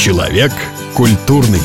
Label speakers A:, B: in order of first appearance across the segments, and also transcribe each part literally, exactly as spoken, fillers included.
A: Человек культурный.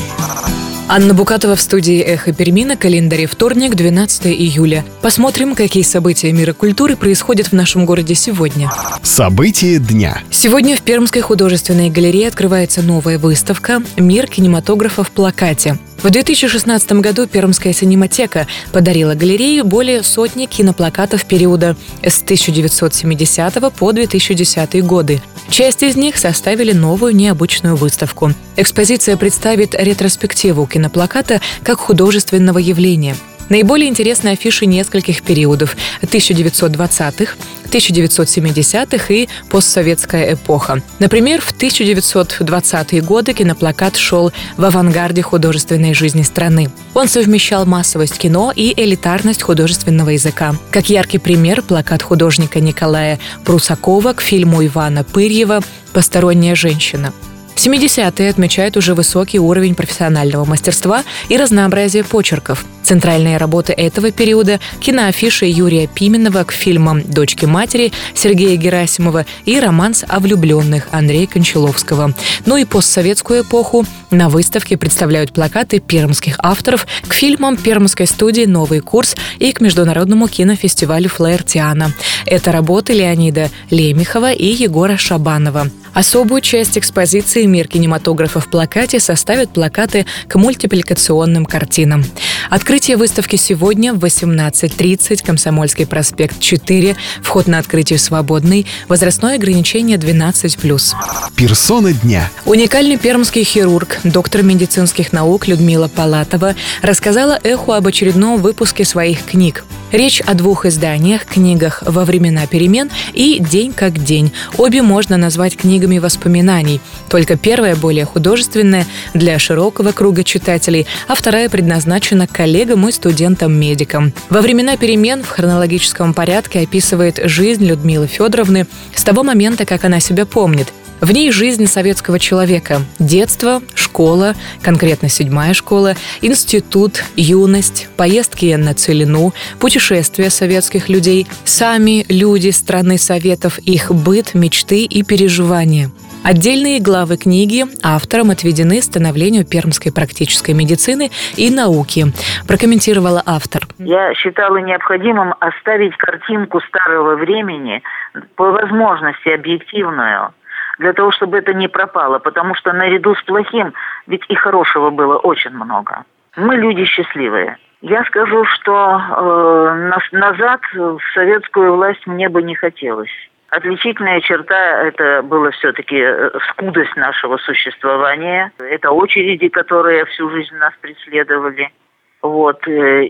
B: Анна Букатова в студии «Эхо Перми» на календаре вторник, двенадцатое июля. Посмотрим, какие события мира культуры происходят в нашем городе сегодня.
A: События дня.
B: Сегодня в Пермской художественной галерее открывается новая выставка «Мир кинематографа в плакате». В две тысячи шестнадцатом году Пермская синематека подарила галерее более сотни киноплакатов периода с тысяча девятьсот семидесятого по две тысячи десятый годы. Часть из них составили новую необычную выставку. Экспозиция представит ретроспективу киноплаката как художественного явления. Наиболее интересны афиши нескольких периодов – тысяча девятьсот двадцатых, тысяча девятьсот семидесятых и постсоветская эпоха. Например, в тысяча девятьсот двадцатые годы киноплакат шел в авангарде художественной жизни страны. Он совмещал массовость кино и элитарность художественного языка. Как яркий пример, плакат художника Николая Прусакова к фильму Ивана Пырьева «Посторонняя женщина». семидесятые отмечают уже высокий уровень профессионального мастерства и разнообразие почерков. Центральные работы этого периода – киноафиши Юрия Пименова к фильмам «Дочки матери» Сергея Герасимова и «Романс о влюбленных» Андрея Кончаловского. Ну и постсоветскую эпоху на выставке представляют плакаты пермских авторов к фильмам пермской студии «Новый курс» и к международному кинофестивалю «Флаертиана». Это работы Леонида Лемехова и Егора Шабанова. Особую часть экспозиции «Мир кинематографа в плакате» составят плакаты к мультипликационным картинам. Открытие выставки сегодня в восемнадцать тридцать, Комсомольский проспект четыре, вход на открытие свободный, возрастное ограничение двенадцать плюс.
A: Персона дня.
B: Уникальный пермский хирург, доктор медицинских наук Людмила Палатова рассказала «Эху» об очередном выпуске своих книг. Речь о двух изданиях, книгах «Во времена перемен» и «День как день». Обе можно назвать книгами воспоминаний. Только первая более художественная для широкого круга читателей, а вторая предназначена коллегам и студентам-медикам. «Во времена перемен» в хронологическом порядке описывает жизнь Людмилы Федоровны с того момента, как она себя помнит. В ней жизнь советского человека. Детство, школа, конкретно седьмая школа, институт, юность, поездки на Целину, путешествия советских людей, сами люди страны Советов, их быт, мечты и переживания. Отдельные главы книги авторам отведены становлению пермской практической медицины и науки, прокомментировала автор.
C: Я считала необходимым оставить картинку старого времени, по возможности объективную, для того, чтобы это не пропало, потому что наряду с плохим, ведь и хорошего было очень много. Мы люди счастливые. Я скажу, что э, назад в советскую власть мне бы не хотелось. Отличительная черта – это было все-таки скудость нашего существования. Это очереди, которые всю жизнь нас преследовали. Вот.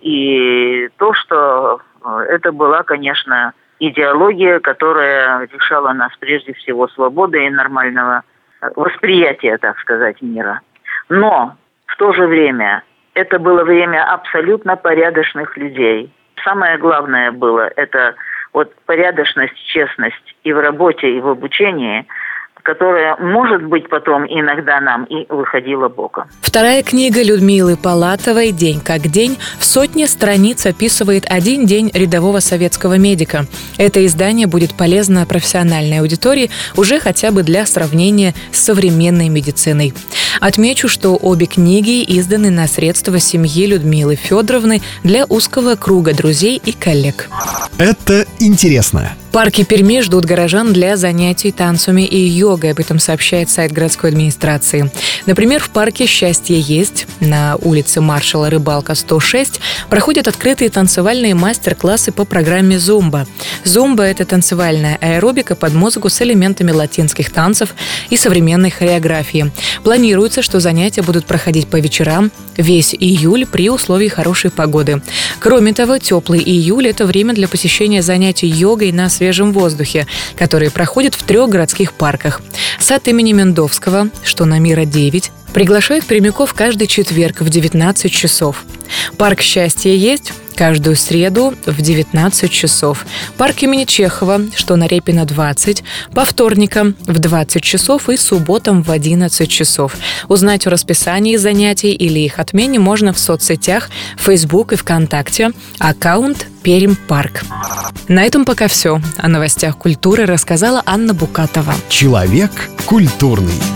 C: И то, что это была, конечно, идеология, которая лишала нас прежде всего свободы и нормального восприятия, так сказать, мира. Но в то же время это было время абсолютно порядочных людей. Самое главное было это вот порядочность, честность и в работе, и в обучении, которая, может быть, потом иногда нам и выходила боком.
B: Вторая книга Людмилы Палатовой «День как день» в сотне страниц описывает один день рядового советского медика. Это издание будет полезно профессиональной аудитории уже хотя бы для сравнения с современной медициной. Отмечу, что обе книги изданы на средства семьи Людмилы Федоровны для узкого круга друзей и коллег.
A: Это интересно.
B: Парки Перми ждут горожан для занятий танцами и йогой. Об этом сообщает сайт городской администрации. Например, в парке «Счастье есть» на улице Маршала Рыбалка, сто шесть проходят открытые танцевальные мастер-классы по программе «Зумба». «Зумба» — это танцевальная аэробика под музыку с элементами латинских танцев и современной хореографии. Планируется, что занятия будут проходить по вечерам весь июль при условии хорошей погоды. Кроме того, теплый июль – это время для посещения занятий йогой на свежем воздухе, которые проходят в трех городских парках. Сад имени Мендовского, что на Мира девять, приглашает пермяков каждый четверг в девятнадцать часов. Парк «Счастье есть» каждую среду в девятнадцать часов. Парк имени Чехова, что на Репина двадцать, по вторникам в двадцать часов и субботам в одиннадцать часов. Узнать о расписании занятий или их отмене можно в соцсетях Facebook и ВКонтакте, аккаунт Пермь Парк. На этом пока все. О новостях культуры рассказала Анна Букатова.
A: Человек культурный.